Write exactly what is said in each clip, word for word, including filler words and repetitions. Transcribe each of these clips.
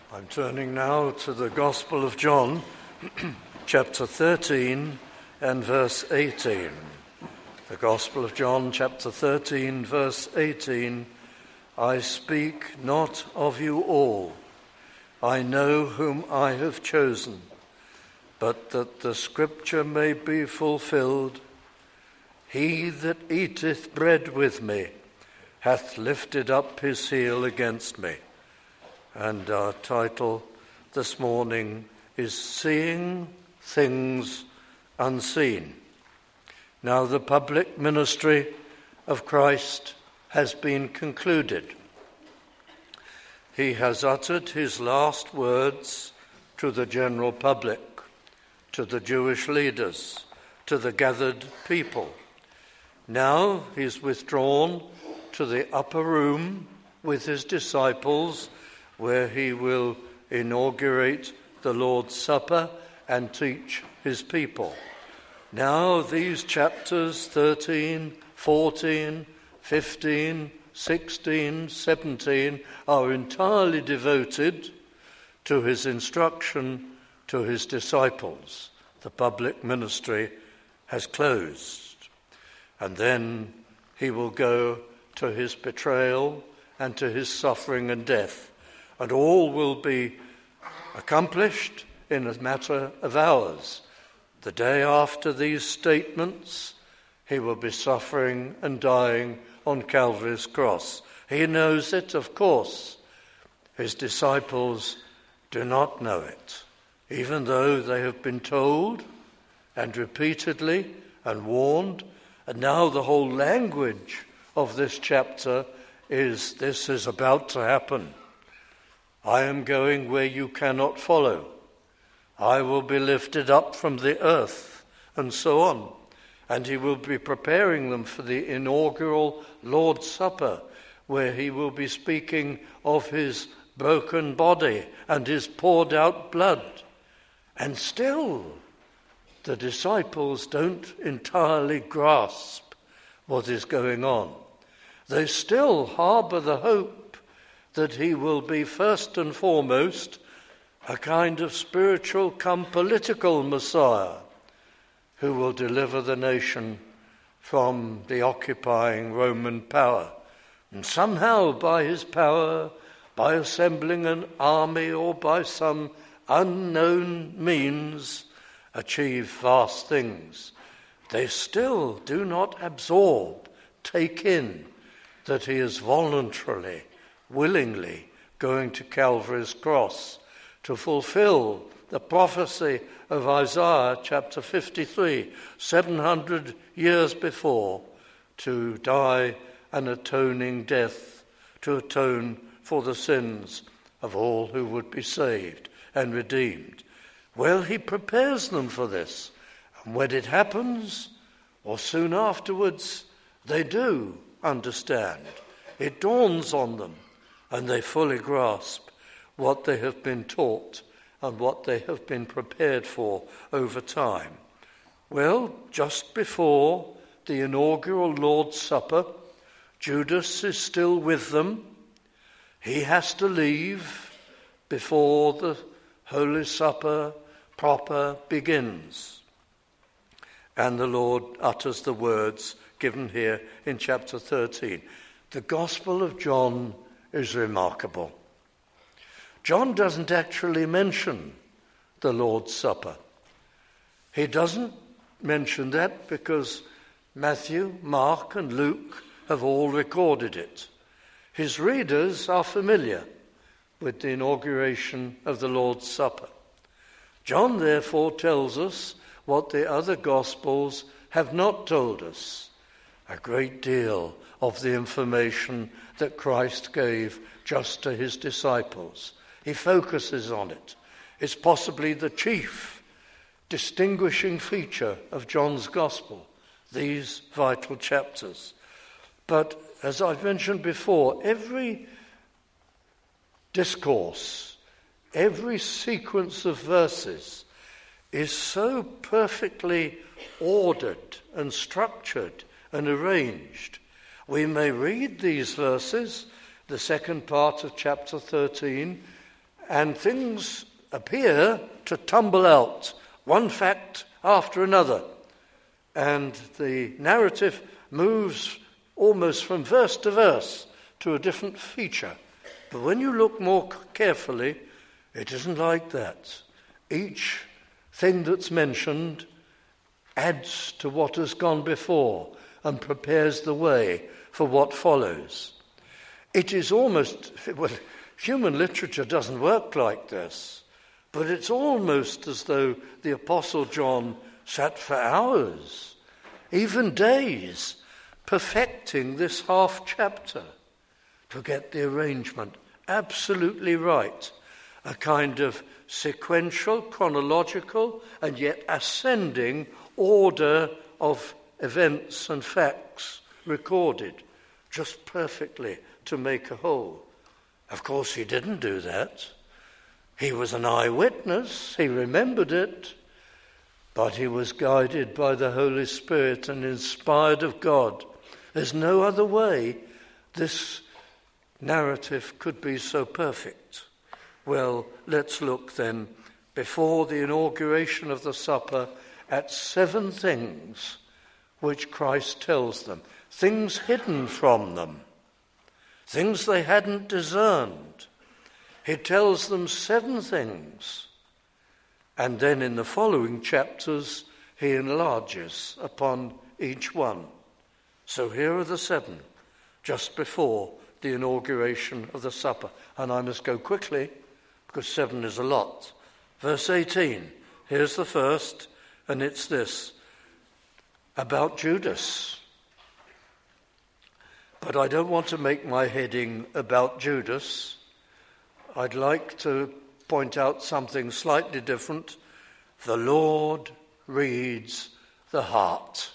I'm turning now to the Gospel of John, chapter thirteen and verse eighteen. The Gospel of John, chapter thirteen, verse eighteen. I speak not of you all. I know whom I have chosen, but that the scripture may be fulfilled. He that eateth bread with me hath lifted up his heel against me. And our title this morning is Seeing Things Unseen. Now the public ministry of Christ has been concluded. He has uttered his last words to the general public, to the Jewish leaders, to the gathered people. Now he's withdrawn to the upper room with his disciples, where he will inaugurate the Lord's Supper and teach his people. Now these chapters thirteen, fourteen, fifteen, sixteen, seventeen are entirely devoted to his instruction to his disciples. The public ministry has closed. And then he will go to his betrayal and to his suffering and death. And all will be accomplished in a matter of hours. The day after these statements, he will be suffering and dying on Calvary's cross. He knows it, of course. His disciples do not know it, even though they have been told and repeatedly and warned. And now the whole language of this chapter is, this is about to happen. I am going where you cannot follow. I will be lifted up from the earth, and so on. And he will be preparing them for the inaugural Lord's Supper, where he will be speaking of his broken body and his poured out blood. And still, the disciples don't entirely grasp what is going on. They still harbour the hope that he will be first and foremost a kind of spiritual come political Messiah who will deliver the nation from the occupying Roman power. And somehow by his power, by assembling an army or by some unknown means, achieve vast things. They still do not absorb, take in, that he is voluntarily, willingly going to Calvary's cross to fulfill the prophecy of Isaiah chapter fifty-three, seven hundred years before, to die an atoning death, to atone for the sins of all who would be saved and redeemed. Well, he prepares them for this. And when it happens, or soon afterwards, they do understand. It dawns on them, and they fully grasp what they have been taught and what they have been prepared for over time. Well, just before the inaugural Lord's Supper, Judas is still with them. He has to leave before the Holy Supper proper begins. And the Lord utters the words given here in chapter thirteen. The Gospel of John is remarkable. John doesn't actually mention the Lord's Supper. He doesn't mention that because Matthew, Mark, and Luke have all recorded it. His readers are familiar with the inauguration of the Lord's Supper. John therefore tells us what the other Gospels have not told us, a great deal of the information that Christ gave just to his disciples. He focuses on it. It's possibly the chief distinguishing feature of John's Gospel, these vital chapters. But as I've mentioned before, every discourse, every sequence of verses is so perfectly ordered and structured and arranged. We may read these verses, the second part of chapter thirteen, and things appear to tumble out, one fact after another, and the narrative moves almost from verse to verse to a different feature. But when you look more carefully, it isn't like that. Each thing that's mentioned adds to what has gone before and prepares the way for what follows. It is almost, well, human literature doesn't work like this, but it's almost as though the Apostle John sat for hours, even days, perfecting this half chapter to get the arrangement absolutely right, a kind of sequential, chronological, and yet ascending order of events and facts recorded just perfectly to make a whole. Of course, he didn't do that. He was an eyewitness, he remembered it, but he was guided by the Holy Spirit and inspired of God. There's no other way this narrative could be so perfect. Well, let's look then, before the inauguration of the supper, at seven things which Christ tells them, things hidden from them, things they hadn't discerned. He tells them seven things, and then in the following chapters he enlarges upon each one. So here are the seven, just before the inauguration of the supper. And I must go quickly, because seven is a lot. Verse eighteen, here's the first, and it's this, about Judas. But I don't want to make my heading about Judas. I'd like to point out something slightly different. The Lord reads the heart.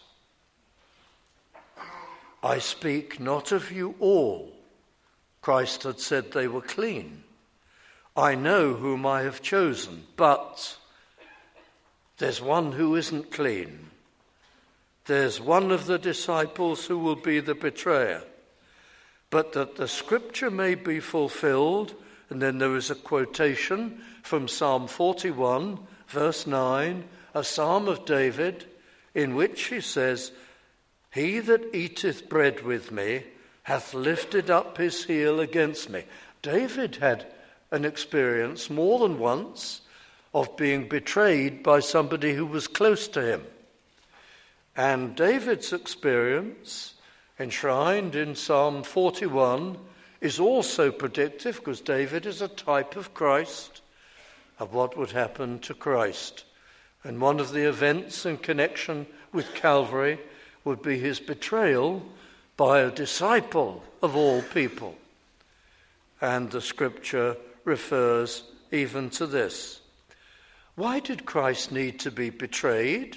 I speak not of you all. Christ had said they were clean. I know whom I have chosen, but there's one who isn't clean. There's one of the disciples who will be the betrayer. But that the scripture may be fulfilled, and then there is a quotation from Psalm forty-one, verse nine, a psalm of David, in which he says, He that eateth bread with me hath lifted up his heel against me. David had an experience more than once of being betrayed by somebody who was close to him. And David's experience, enshrined in Psalm forty-one, is also predictive, because David is a type of Christ, of what would happen to Christ. And one of the events in connection with Calvary would be his betrayal by a disciple of all people. And the scripture refers even to this. Why did Christ need to be betrayed?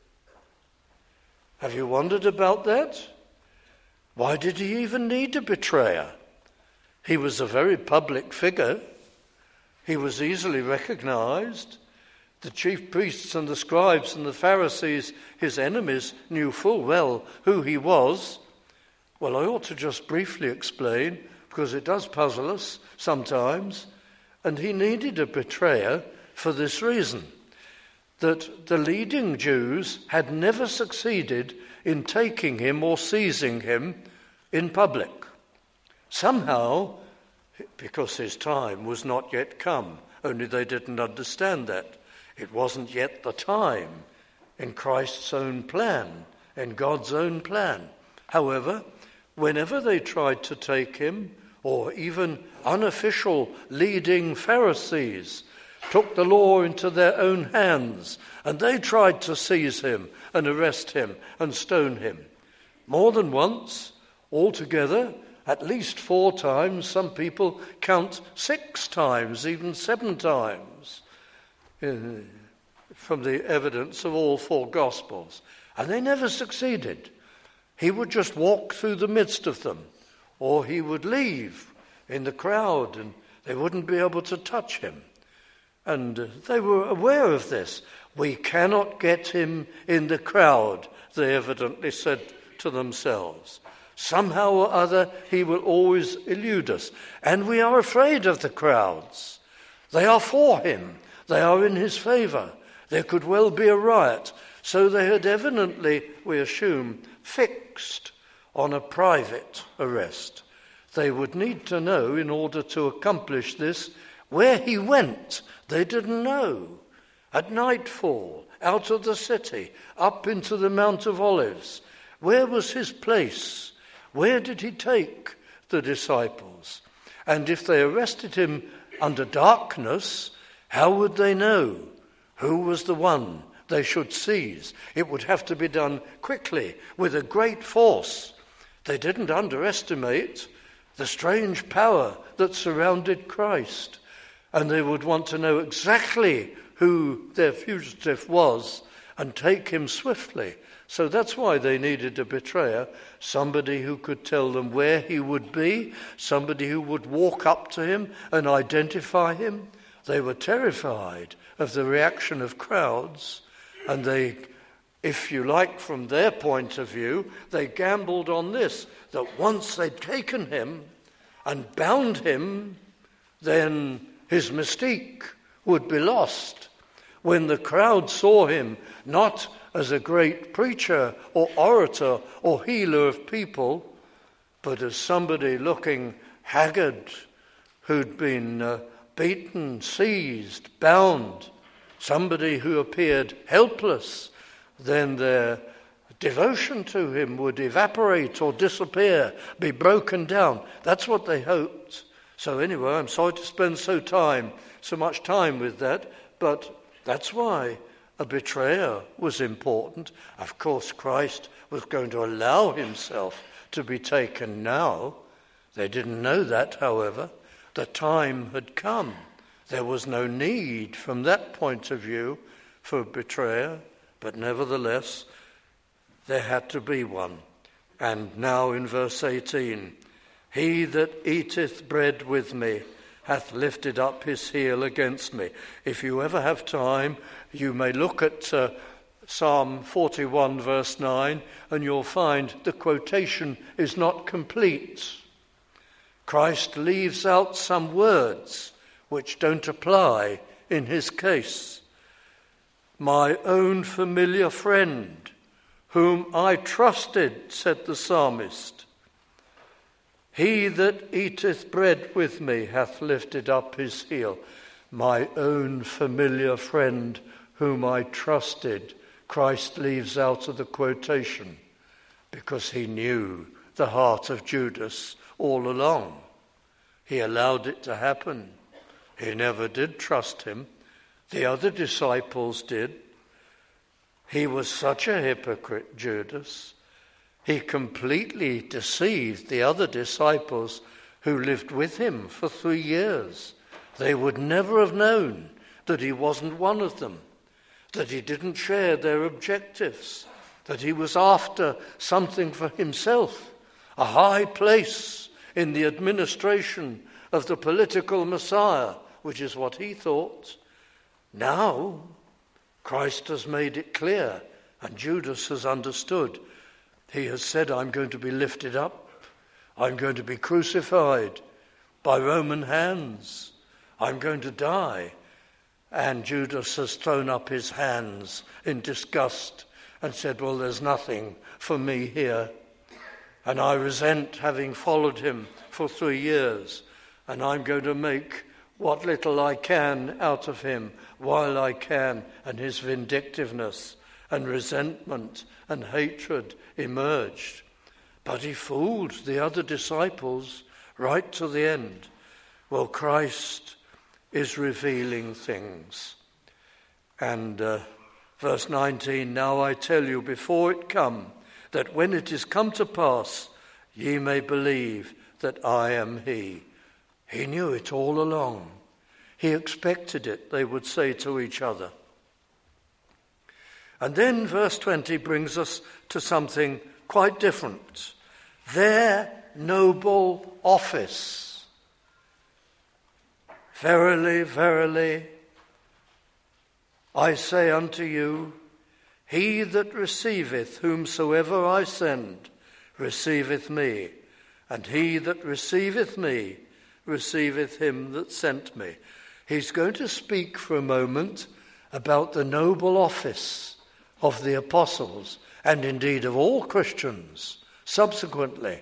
Have you wondered about that? Why did he even need a betrayer? He was a very public figure. He was easily recognized. The chief priests and the scribes and the Pharisees, his enemies, knew full well who he was. Well, I ought to just briefly explain, because it does puzzle us sometimes. And he needed a betrayer for this reason, that the leading Jews had never succeeded in taking him or seizing him in public. Somehow, because his time was not yet come, only they didn't understand that. It wasn't yet the time in Christ's own plan, in God's own plan. However, whenever they tried to take him, or even unofficial leading Pharisees took the law into their own hands, and they tried to seize him and arrest him and stone him. More than once, altogether, at least four times, some people count six times, even seven times, in, from the evidence of all four Gospels. And they never succeeded. He would just walk through the midst of them, or he would leave in the crowd and they wouldn't be able to touch him. And uh, they were aware of this. We cannot get him in the crowd, they evidently said to themselves. Somehow or other, he will always elude us. And we are afraid of the crowds. They are for him. They are in his favour. There could well be a riot. So they had evidently, we assume, fixed on a private arrest. They would need to know, in order to accomplish this, where he went. They didn't know. At nightfall, out of the city, up into the Mount of Olives. Where was his place? Where did he take the disciples? And if they arrested him under darkness, how would they know who was the one they should seize? It would have to be done quickly, with a great force. They didn't underestimate the strange power that surrounded Christ, and they would want to know exactly who their fugitive was and take him swiftly. So that's why they needed a betrayer, somebody who could tell them where he would be, somebody who would walk up to him and identify him. They were terrified of the reaction of crowds, and they, if you like, from their point of view, they gambled on this, that once they'd taken him and bound him, then his mystique would be lost. When the crowd saw him not as a great preacher or orator or healer of people, but as somebody looking haggard, who'd been uh, beaten, seized, bound, somebody who appeared helpless, then their devotion to him would evaporate or disappear, be broken down. That's what they hoped. So anyway, I'm sorry to spend so time, so much time with that, but that's why a betrayer was important. Of course, Christ was going to allow himself to be taken now. They didn't know that, however. The time had come. There was no need from that point of view for a betrayer, but nevertheless, there had to be one. And now in verse eighteen, he that eateth bread with me hath lifted up his heel against me. If you ever have time, you may look at uh, Psalm forty-one, verse nine, and you'll find the quotation is not complete. Christ leaves out some words which don't apply in his case. My own familiar friend, whom I trusted, said the psalmist. He that eateth bread with me hath lifted up his heel. My own familiar friend, whom I trusted, Christ leaves out of the quotation because he knew the heart of Judas all along. He allowed it to happen. He never did trust him. The other disciples did. He was such a hypocrite, Judas. He completely deceived the other disciples who lived with him for three years. They would never have known that he wasn't one of them, that he didn't share their objectives, that he was after something for himself, a high place in the administration of the political Messiah, which is what he thought. Now, Christ has made it clear, and Judas has understood. He has said, I'm going to be lifted up. I'm going to be crucified by Roman hands. I'm going to die. And Judas has thrown up his hands in disgust and said, well, there's nothing for me here. And I resent having followed him for three years. And I'm going to make what little I can out of him while I can. And his vindictiveness and resentment and hatred emerged. But he fooled the other disciples right to the end. Well, Christ is revealing things. And uh, verse nineteen, now I tell you before it come, that when it is come to pass, ye may believe that I am he. He knew it all along. He expected it, they would say to each other. And then verse twenty brings us to something quite different. Their noble office. Verily, verily, I say unto you, he that receiveth whomsoever I send, receiveth me, and he that receiveth me, receiveth him that sent me. he's going to speak for a moment about the noble office of the apostles, and indeed of all Christians subsequently.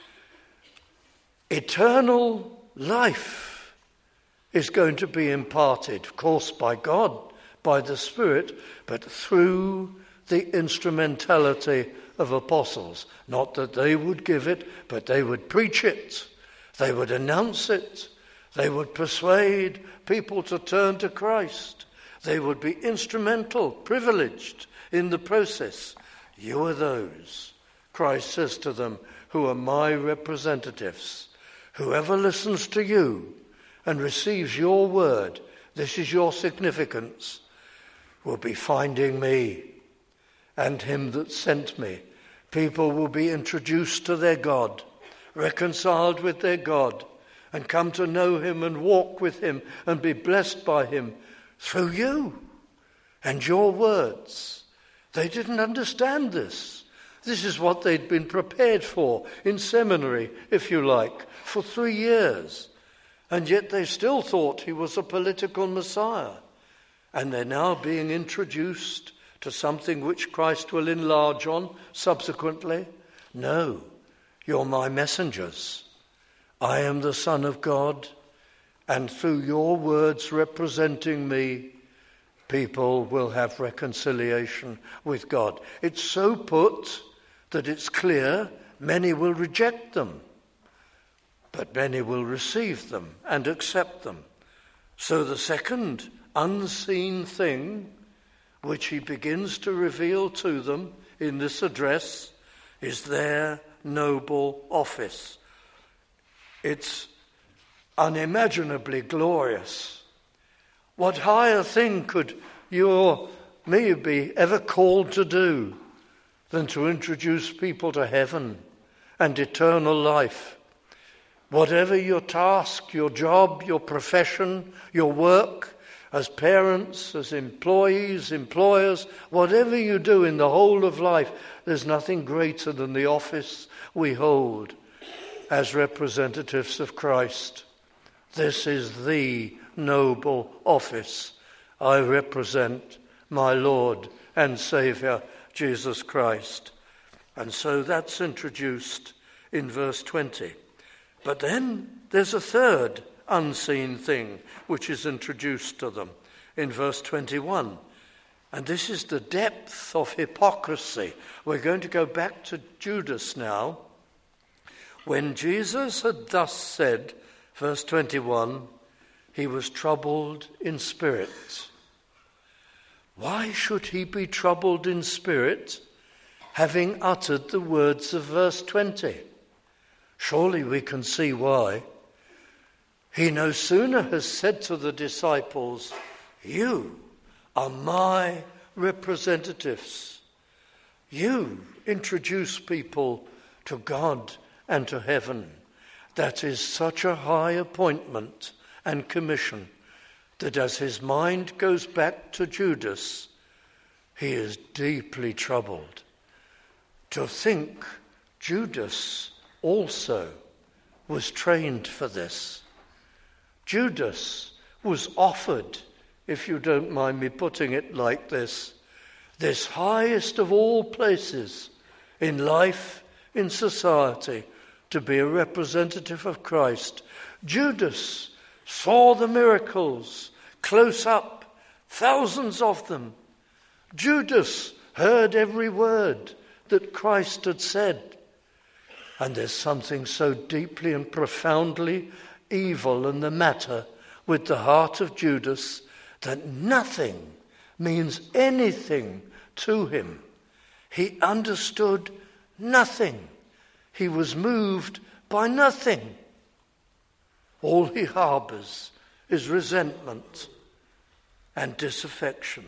Eternal life is going to be imparted, of course, by God, by the Spirit, but through the instrumentality of apostles. Not that they would give it, but they would preach it. They would announce it. They would persuade people to turn to Christ. They would be instrumental, privileged in the process. You are those, Christ says to them, who are my representatives. Whoever listens to you and receives your word, this is your significance, will be finding me and him that sent me. People will be introduced to their God, reconciled with their God, and come to know him and walk with him and be blessed by him through you and your words. They didn't understand this. This is what they'd been prepared for in seminary, if you like, for three years. And yet they still thought he was a political Messiah. And they're now being introduced to something which Christ will enlarge on subsequently. No, you're my messengers. I am the Son of God, and through your words representing me, people will have reconciliation with God. It's so put that it's clear many will reject them, but many will receive them and accept them. So the second unseen thing which he begins to reveal to them in this address is their noble office. It's unimaginably glorious. What higher thing could you or me be ever called to do than to introduce people to heaven and eternal life? Whatever your task, your job, your profession, your work, as parents, as employees, employers, whatever you do in the whole of life, there's nothing greater than the office we hold as representatives of Christ. This is the noble office. I represent my Lord and Saviour, Jesus Christ. And so that's introduced in verse twenty. But then there's a third unseen thing which is introduced to them in verse twenty-one. And this is the depth of hypocrisy. We're going to go back to Judas now. When Jesus had thus said, verse twenty-one, he was troubled in spirit. Why should he be troubled in spirit, having uttered the words of verse twenty? Surely we can see why. He no sooner has said to the disciples, you are my representatives. You introduce people to God and to heaven. That is such a high appointment and commission that as his mind goes back to Judas, he is deeply troubled. To think Judas also was trained for this. Judas was offered, if you don't mind me putting it like this, this highest of all places in life, in society, to be a representative of Christ. Judas saw the miracles close up, thousands of them. Judas heard every word that Christ had said. And there's something so deeply and profoundly evil in the matter with the heart of Judas that nothing means anything to him. He understood nothing. He was moved by nothing. All he harbors is resentment and disaffection.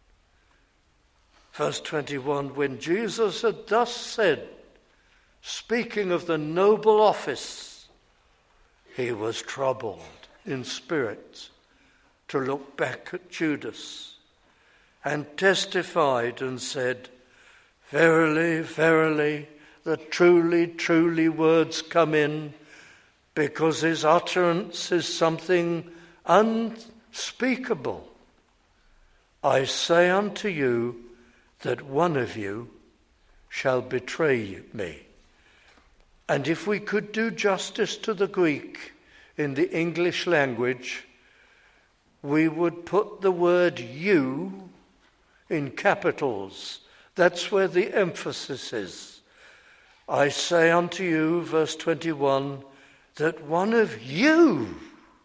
Verse twenty-one, when Jesus had thus said, speaking of the noble office, he was troubled in spirit to look back at Judas and testified and said, verily, verily, the truly, truly words come in, because his utterance is something un- unspeakable. I say unto you that one of you shall betray me. And if we could do justice to the Greek in the English language, we would put the word you in capitals. That's where the emphasis is. I say unto you, verse twenty-one, that one of you,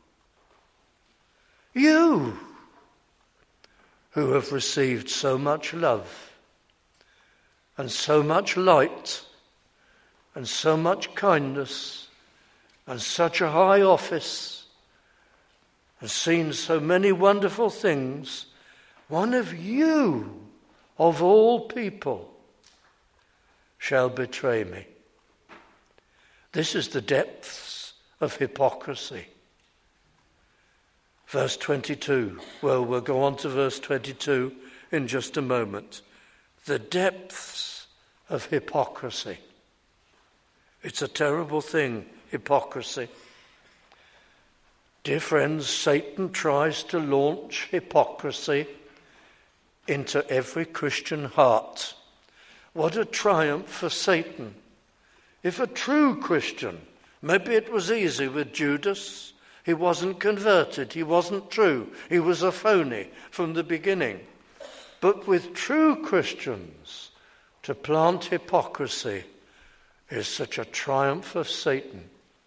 you, who have received so much love and so much light and so much kindness and such a high office and seen so many wonderful things, one of you, of all people, shall betray me. This is the depths of hypocrisy. Verse twenty-two. Well, we'll go on to verse twenty-two in just a moment. The depths of hypocrisy. It's a terrible thing, hypocrisy. Dear friends, Satan tries to launch hypocrisy into every Christian heart. What a triumph for Satan. If a true Christian, maybe it was easy with Judas. He wasn't converted. He wasn't true. He was a phony from the beginning. But with true Christians, to plant hypocrisy is such a triumph of Satan.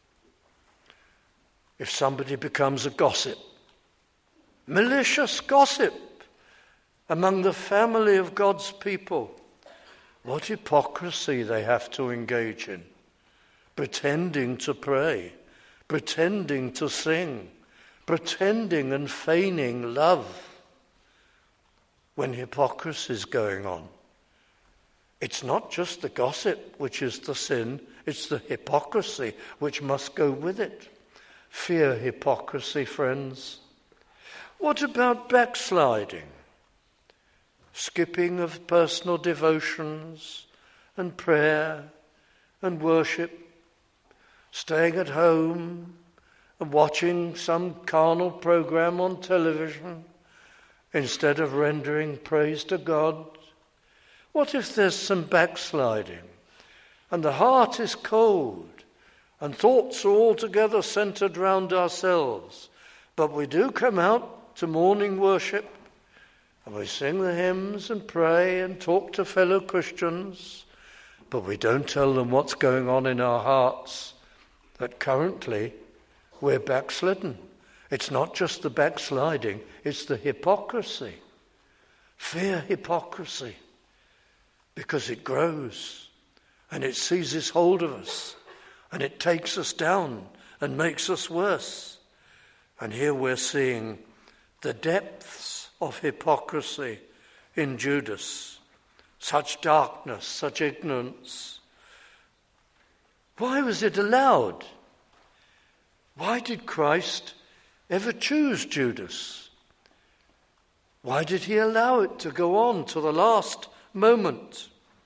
If somebody becomes a gossip, malicious gossip among the family of God's people, what hypocrisy they have to engage in. Pretending to pray, pretending to sing, pretending and feigning love when hypocrisy is going on. It's not just the gossip which is the sin, it's the hypocrisy which must go with it. Fear hypocrisy, friends. What about backsliding? Skipping of personal devotions and prayer and worship, staying at home and watching some carnal program on television instead of rendering praise to God. What if there's some backsliding and the heart is cold and thoughts are altogether centered round ourselves, but we do come out to morning worship and we sing the hymns and pray and talk to fellow Christians, but we don't tell them what's going on in our hearts, that currently we're backslidden. It's not just the backsliding, it's the hypocrisy. Fear hypocrisy, because it grows and it seizes hold of us and it takes us down and makes us worse. And here we're seeing the depths of hypocrisy in Judas. Such darkness, such ignorance. Why was it allowed? Why did Christ ever choose Judas? Why did he allow it to go on to the last moment?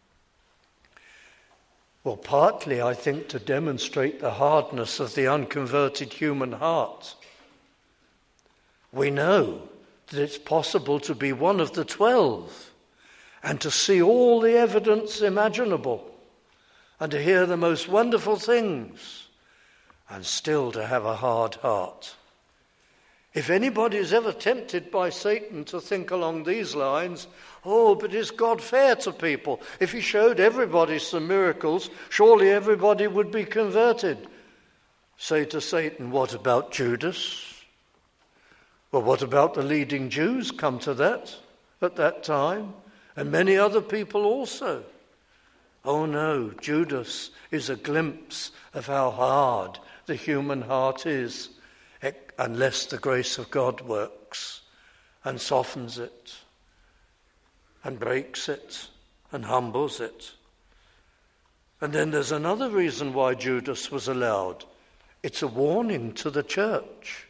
Well, partly, I think, to demonstrate the hardness of the unconverted human heart. We know that it's possible to be one of the twelve and to see all the evidence imaginable and to hear the most wonderful things and still to have a hard heart. If anybody is ever tempted by Satan to think along these lines, oh, but is God fair to people? If he showed everybody some miracles, surely everybody would be converted. Say to Satan, what about Judas? Well, what about the leading Jews? Come to that at that time, and many other people also. Oh no, Judas is a glimpse of how hard the human heart is, unless the grace of God works and softens it and breaks it and humbles it. And then there's another reason why Judas was allowed. It's a warning to the church.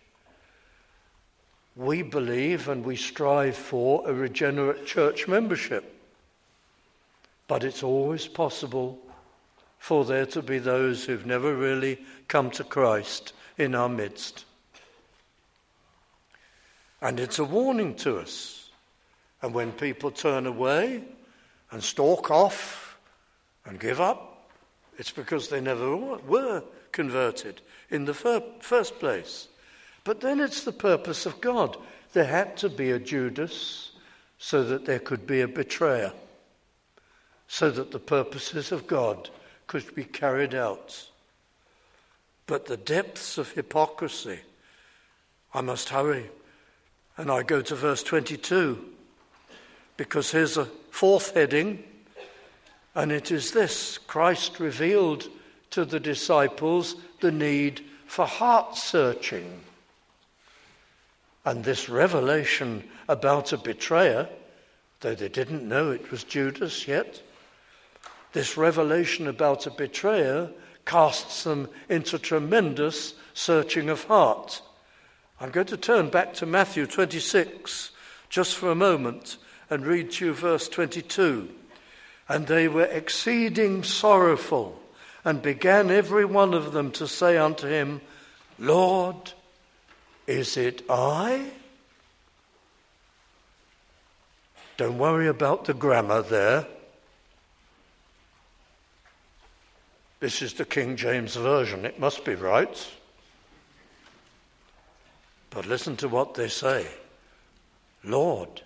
We believe and we strive for a regenerate church membership, but it's always possible for there to be those who've never really come to Christ in our midst. And it's a warning to us. And when people turn away and stalk off and give up, it's because they never were converted in the fir- first place. But then it's the purpose of God. There had to be a Judas so that there could be a betrayer, so that the purposes of God could be carried out. But the depths of hypocrisy, I must hurry, and I go to verse twenty-two, because here's a fourth heading, and it is this: Christ revealed to the disciples the need for heart searching. And this revelation about a betrayer, though they didn't know it was Judas yet, this revelation about a betrayer casts them into tremendous searching of heart. I'm going to turn back to Matthew twenty-six just for a moment and read to you verse twenty-two. And they were exceeding sorrowful, and began every one of them to say unto him, Lord, is it I? Don't worry about the grammar there. This is the King James Version. It must be right. But listen to what they say. Lord,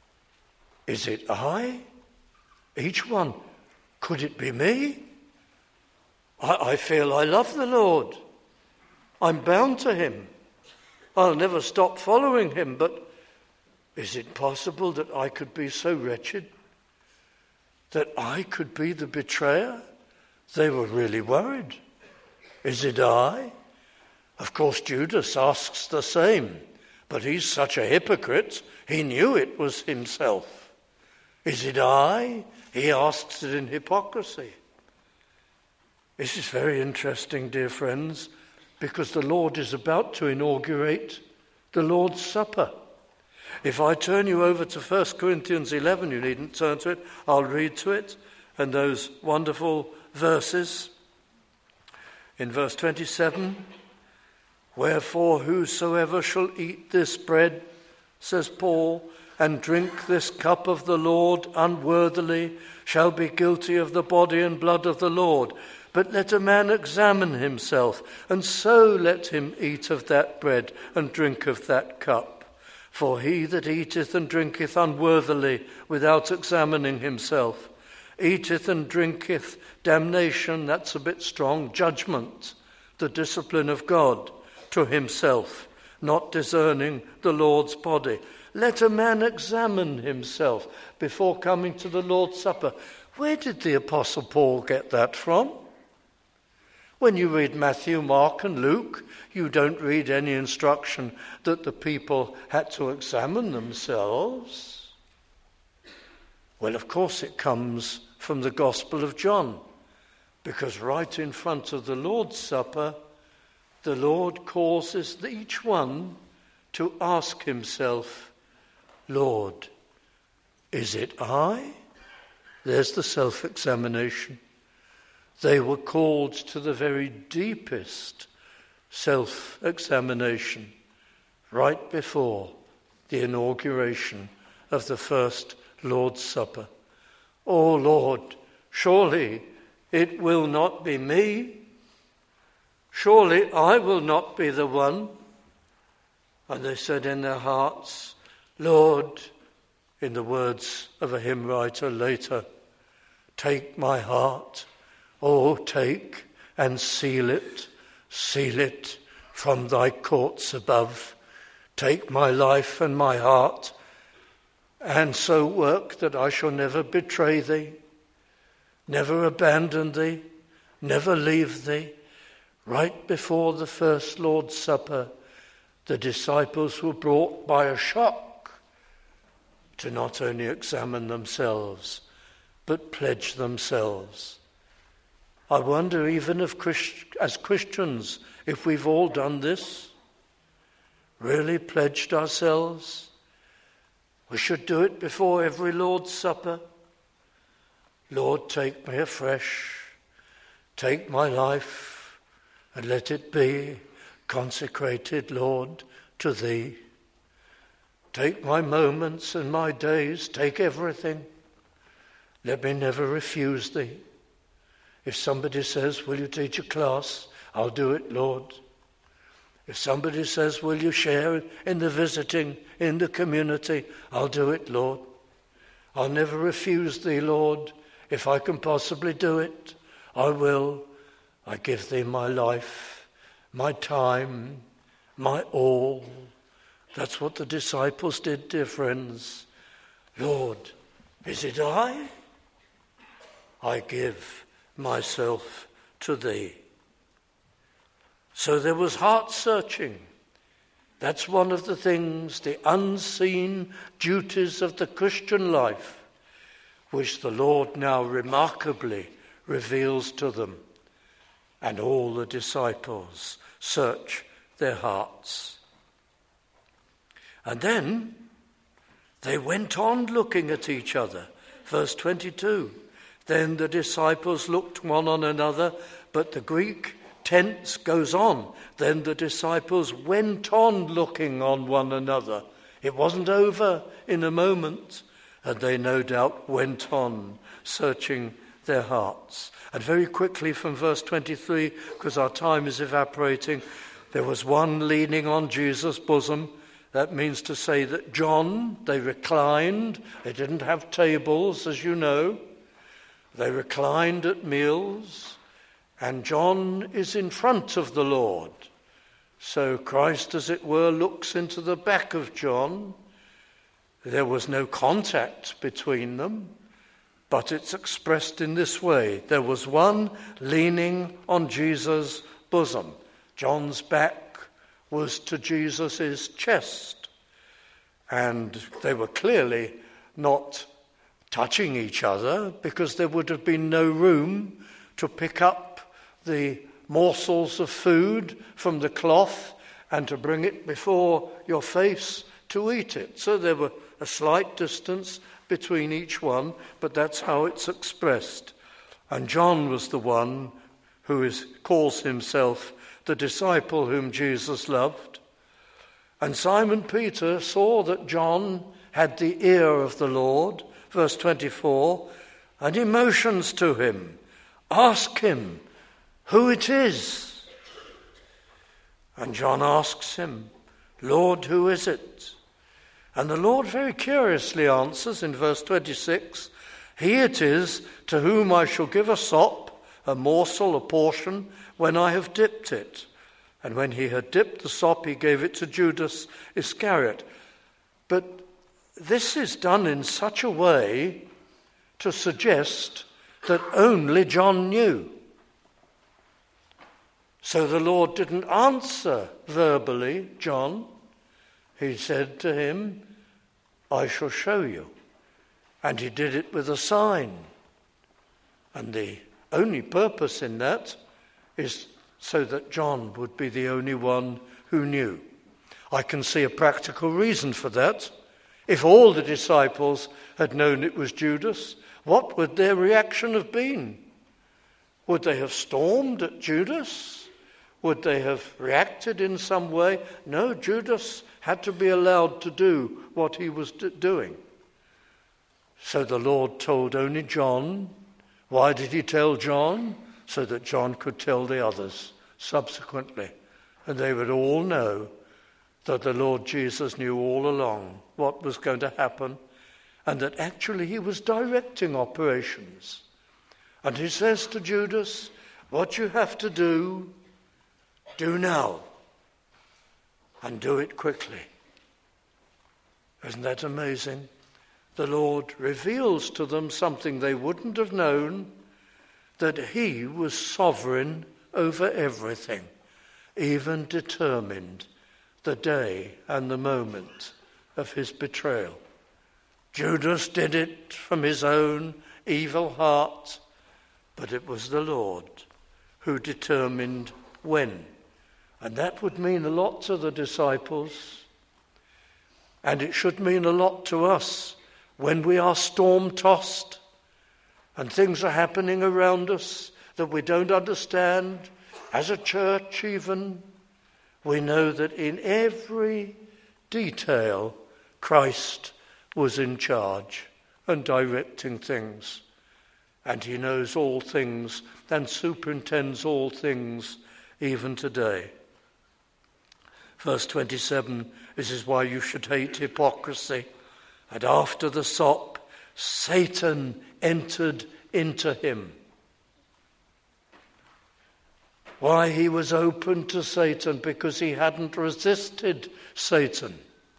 is it I? Each one, could it be me? I, I feel I love the Lord. I'm bound to him. I'll never stop following him, but is it possible that I could be so wretched that I could be the betrayer? They were really worried. Is it I? Of course, Judas asks the same, but he's such a hypocrite, he knew it was himself. Is it I? He asks it in hypocrisy. This is very interesting, dear friends, because the Lord is about to inaugurate the Lord's Supper. If I turn you over to First Corinthians eleven, you needn't turn to it, I'll read to it, and those wonderful verses. In verse twenty-seven, wherefore whosoever shall eat this bread, says Paul, and drink this cup of the Lord unworthily, shall be guilty of the body and blood of the Lord. But let a man examine himself, and so let him eat of that bread and drink of that cup. For he that eateth and drinketh unworthily without examining himself, eateth and drinketh damnation, that's a bit strong, judgment, the discipline of God, to himself, not discerning the Lord's body. Let a man examine himself before coming to the Lord's Supper. Where did the Apostle Paul get that from? When you read Matthew, Mark, and Luke, you don't read any instruction that the people had to examine themselves. Well, of course it comes from the Gospel of John, because right in front of the Lord's Supper, the Lord causes each one to ask himself, Lord, is it I? There's the self-examination. They were called to the very deepest self-examination right before the inauguration of the first Lord's Supper. Oh Lord, surely it will not be me. Surely I will not be the one. And they said in their hearts, Lord, in the words of a hymn writer later, take my heart. Oh, take and seal it, seal it from thy courts above. Take my life and my heart, and so work that I shall never betray thee, never abandon thee, never leave thee. Right before the first Lord's Supper, the disciples were brought by a shock to not only examine themselves, but pledge themselves. I wonder, even if Christ, as Christians, if we've all done this, really pledged ourselves. We should do it before every Lord's Supper. Lord, take me afresh. Take my life and let it be consecrated, Lord, to thee. take my moments and my days, take everything. Let me never refuse thee. If somebody says, will you teach a class? I'll do it, Lord. If somebody says, will you share in the visiting, in the community? I'll do it, Lord. I'll never refuse thee, Lord. If I can possibly do it, I will. I give thee my life, my time, my all. That's what the disciples did, dear friends. Lord, is it I? I give myself to thee. So there was heart searching. That's one of the things, the unseen duties of the Christian life, which the Lord now remarkably reveals to them. And all the disciples search their hearts. And then they went on looking at each other. Verse twenty-two. Then the disciples looked one on another, but the Greek tense goes on. Then the disciples went on looking on one another. It wasn't over in a moment. And they no doubt went on searching their hearts. And very quickly from verse twenty-three, because our time is evaporating, there was one leaning on Jesus' bosom. That means to say that John, they reclined. They didn't have tables, as you know. They reclined at meals. And John is in front of the Lord. So Christ, as it were, looks into the back of John. There was no contact between them, but it's expressed in this way. There was one leaning on Jesus' bosom. John's back was to Jesus' chest. And they were clearly not touching each other because there would have been no room to pick up the morsels of food from the cloth and to bring it before your face to eat it. So there were a slight distance between each one, but that's how it's expressed. And John was the one who is, calls himself the disciple whom Jesus loved. And Simon Peter saw that John had the ear of the Lord, verse twenty-four, and he motions to him, ask him who it is. And John asks him, Lord, who is it? And the Lord very curiously answers in verse twenty-six, he it is to whom I shall give a sop, a morsel, a portion, when I have dipped it. And when he had dipped the sop, he gave it to Judas Iscariot. But this is done in such a way to suggest that only John knew. So the Lord didn't answer verbally, John. He said to him, I shall show you. And he did it with a sign. And the only purpose in that is so that John would be the only one who knew. I can see a practical reason for that. If all the disciples had known it was Judas, what would their reaction have been? Would they have stormed at Judas? Would they have reacted in some way? No, Judas had to be allowed to do what he was d- doing. So the Lord told only John. Why did he tell John? So that John could tell the others subsequently. And they would all know that the Lord Jesus knew all along what was going to happen and that actually he was directing operations. And he says to Judas, what you have to do, do now, and do it quickly. Isn't that amazing? The Lord reveals to them something they wouldn't have known, that he was sovereign over everything, even determined the day and the moment of his betrayal. Judas did it from his own evil heart, but it was the Lord who determined when. And that would mean a lot to the disciples. And it should mean a lot to us when we are storm-tossed and things are happening around us that we don't understand. As a church even, we know that in every detail Christ was in charge and directing things. And he knows all things and superintends all things even today. Verse twenty-seven, this is why you should hate hypocrisy. And after the sop, Satan entered into him. Why he was open to Satan? Because he hadn't resisted Satan.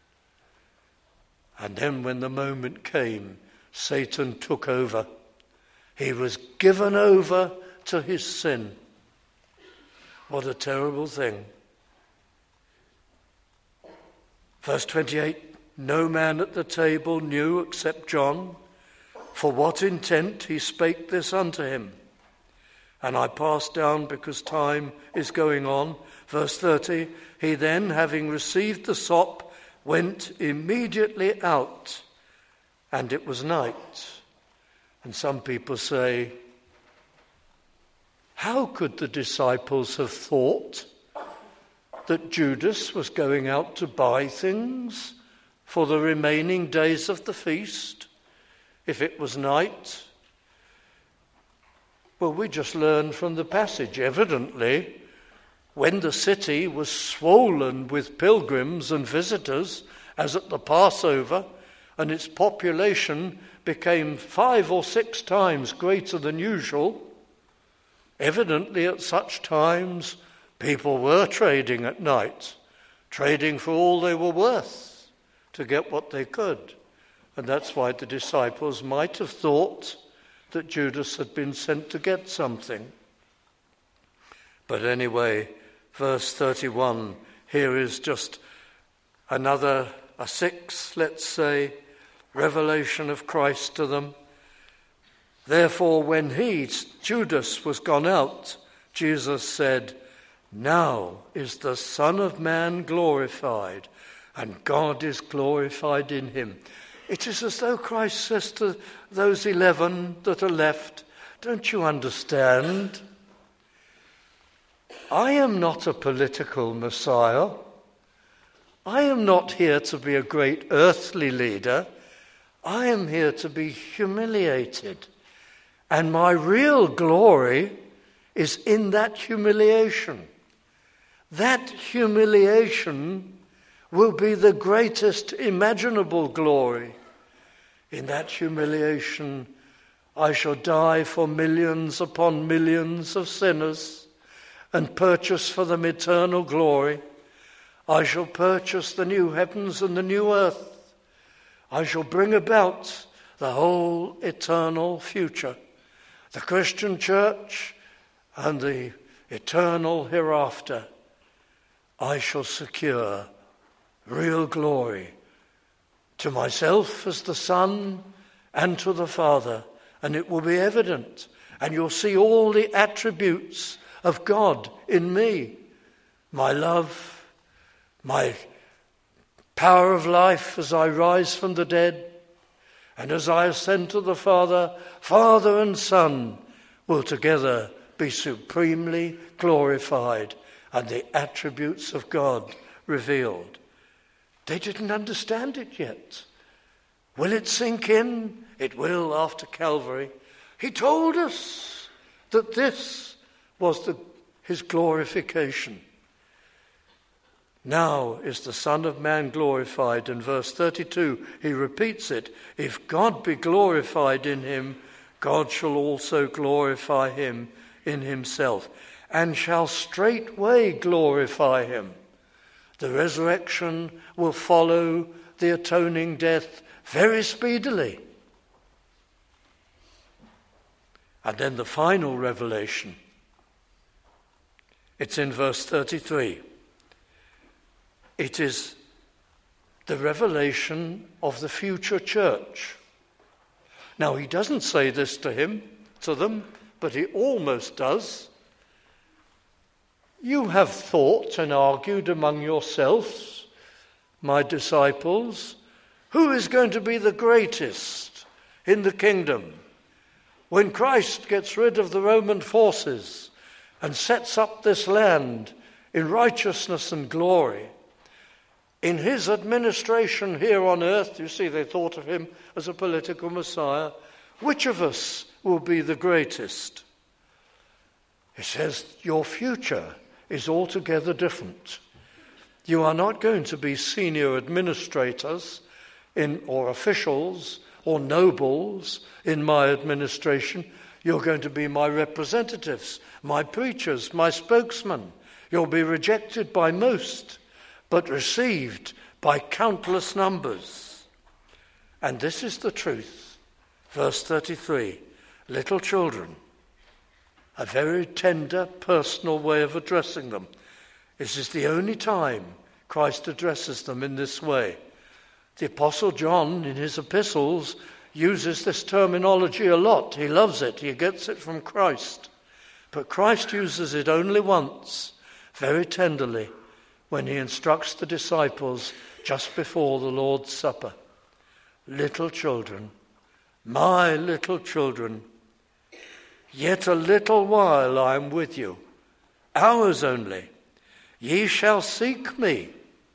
And then when the moment came, Satan took over. He was given over to his sin. What a terrible thing. Verse twenty-eight, no man at the table knew except John, for what intent he spake this unto him. And I passed down because time is going on. Verse thirty, he then, having received the sop, went immediately out, and it was night. And some people say, how could the disciples have thought that Judas was going out to buy things for the remaining days of the feast if it was night? Well, we just learned from the passage, evidently, when the city was swollen with pilgrims and visitors, as at the Passover, and its population became five or six times greater than usual, evidently at such times people were trading at night, trading for all they were worth to get what they could. And that's why the disciples might have thought that Judas had been sent to get something. But anyway, verse thirty-one, here is just another, a sixth, let's say, revelation of Christ to them. Therefore, when he, Judas, was gone out, Jesus said, now is the Son of Man glorified, and God is glorified in him. It is as though Christ says to those eleven that are left, don't you understand? I am not a political Messiah. I am not here to be a great earthly leader. I am here to be humiliated. And my real glory is in that humiliation. That humiliation will be the greatest imaginable glory. In that humiliation, I shall die for millions upon millions of sinners and purchase for them eternal glory. I shall purchase the new heavens and the new earth. I shall bring about the whole eternal future, the Christian church and the eternal hereafter. I shall secure real glory to myself as the Son and to the Father, and it will be evident, and you'll see all the attributes of God in me. My love, my power of life as I rise from the dead, and as I ascend to the Father, Father and Son will together be supremely glorified, and the attributes of God revealed. They didn't understand it yet. Will it sink in? It will after Calvary. He told us that this was the, his glorification. Now is the Son of Man glorified. In verse thirty-two, he repeats it. If God be glorified in him, God shall also glorify him in himself, and shall straightway glorify him. The resurrection will follow the atoning death very speedily. And then the final revelation. It's in verse thirty-three. It is the revelation of the future church. Now, he doesn't say this to him, to them, but he almost does. You have thought and argued among yourselves, my disciples, who is going to be the greatest in the kingdom? When Christ gets rid of the Roman forces and sets up this land in righteousness and glory, In his administration here on earth, you see, they thought of him as a political Messiah. Which of us will be the greatest? He says, your future is altogether different. You are not going to be senior administrators in, or officials or nobles in my administration. You're going to be my representatives, my preachers, my spokesmen. You'll be rejected by most, but received by countless numbers. And this is the truth. Verse thirty-three, little children, a very tender, personal way of addressing them. This is the only time Christ addresses them in this way. The Apostle John, in his epistles, uses this terminology a lot. He loves it. He gets it from Christ. But Christ uses it only once, very tenderly, when he instructs the disciples just before the Lord's Supper. Little children, my little children, yet a little while I am with you, hours only. Ye shall seek me.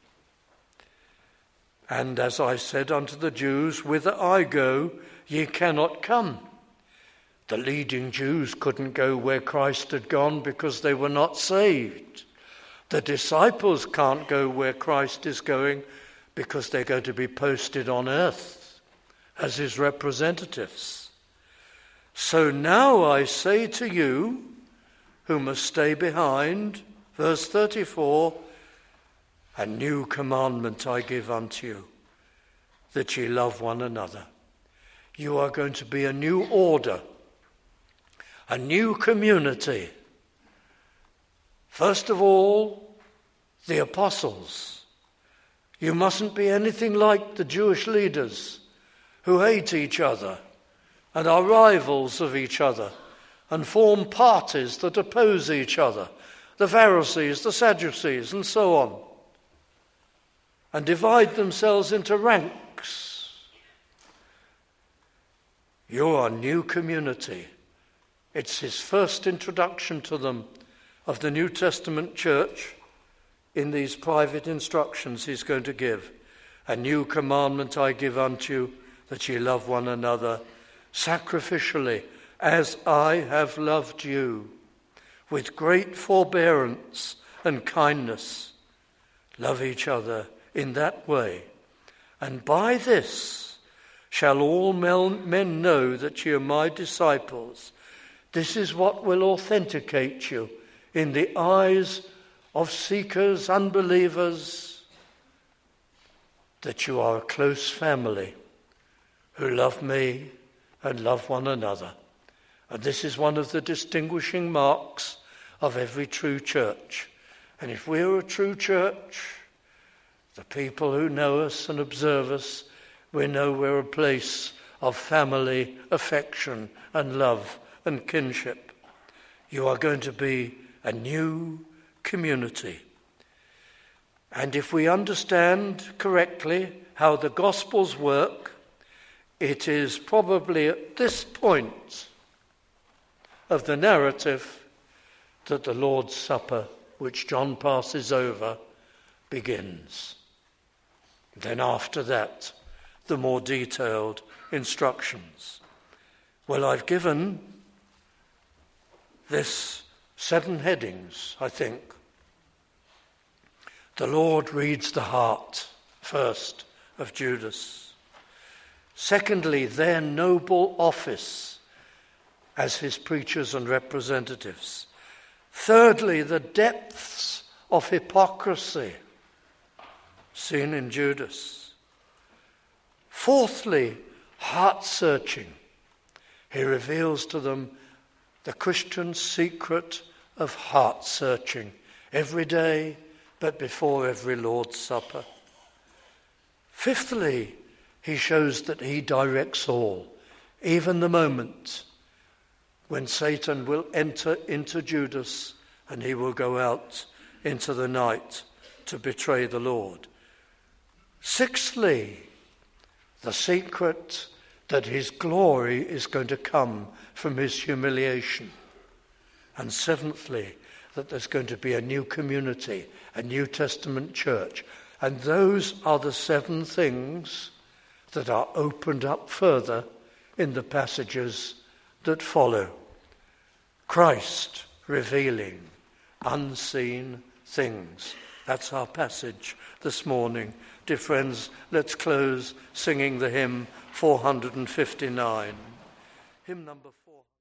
And as I said unto the Jews, whither I go, ye cannot come. The leading Jews couldn't go where Christ had gone because they were not saved. The disciples can't go where Christ is going because they're going to be posted on earth as his representatives. So now I say to you, who must stay behind, verse thirty-four, a new commandment I give unto you, that ye love one another. You are going to be a new order, a new community. First of all, the apostles. You mustn't be anything like the Jewish leaders who hate each other and are rivals of each other and form parties that oppose each other, the Pharisees, the Sadducees, and so on, and divide themselves into ranks. You're a new community. It's his first introduction to them of the New Testament church in these private instructions he's going to give. A new commandment I give unto you, that ye love one another sacrificially, as I have loved you, with great forbearance and kindness. Love each other in that way. And by this shall all men know that ye are my disciples. This is what will authenticate you in the eyes of seekers, unbelievers, that you are a close family who love me and love one another. And this is one of the distinguishing marks of every true church. And if we're a true church, the people who know us and observe us, we know we're a place of family, affection, and love and kinship. You are going to be a new community. And if we understand correctly how the Gospels work, it is probably at this point of the narrative that the Lord's Supper, which John passes over, begins. Then after that, the more detailed instructions. Well, I've given this seven headings, I think. The Lord reads the heart, first, of Judas. Secondly, their noble office as his preachers and representatives. Thirdly, the depths of hypocrisy seen in Judas. Fourthly, heart-searching. He reveals to them the Christian secret of heart-searching every day, but before every Lord's Supper. Fifthly, he shows that he directs all, even the moment when Satan will enter into Judas and he will go out into the night to betray the Lord. Sixthly, the secret that his glory is going to come from his humiliation. And seventhly, that there's going to be a new community, a New Testament church, And those are the seven things that are opened up further in the passages that follow. Christ revealing unseen things. That's our passage this morning. Dear friends, let's close singing the hymn four hundred fifty-nine. Hymn number four.